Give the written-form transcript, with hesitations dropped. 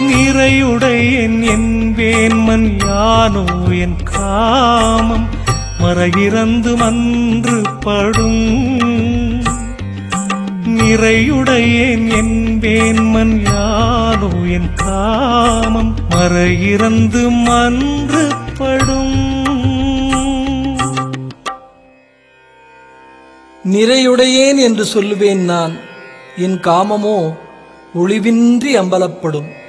நிறையுடையேன் என்பேன்மன் யானோ என் காமம் மறையிறந்து மன்று படும். நிறையுடையேன் என்பேன்மன் யானோ என் காமம் மறையிறந்து மன்று படும். நிறையுடையேன் என்று சொல்லுவேன் நான், என் காமமோ ஒளிவின்றி அம்பலப்படும்.